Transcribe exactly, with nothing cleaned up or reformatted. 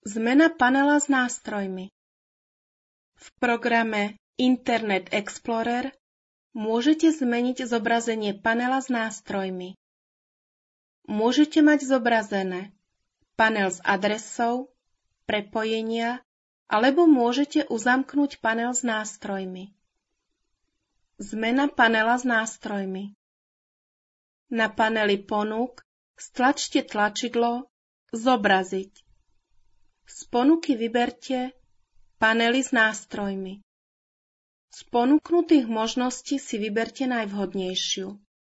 Zmena panela s nástrojmi. V programe Internet Explorer môžete zmeniť zobrazenie panela s nástrojmi. Môžete mať zobrazené panel s adresou, prepojenia, alebo môžete uzamknúť panel s nástrojmi. Zmena panela s nástrojmi. Na paneli ponúk stlačte tlačidlo Zobraziť. Z ponuky vyberte panely s nástrojmi. Z ponúknutých možností si vyberte najvhodnejšiu.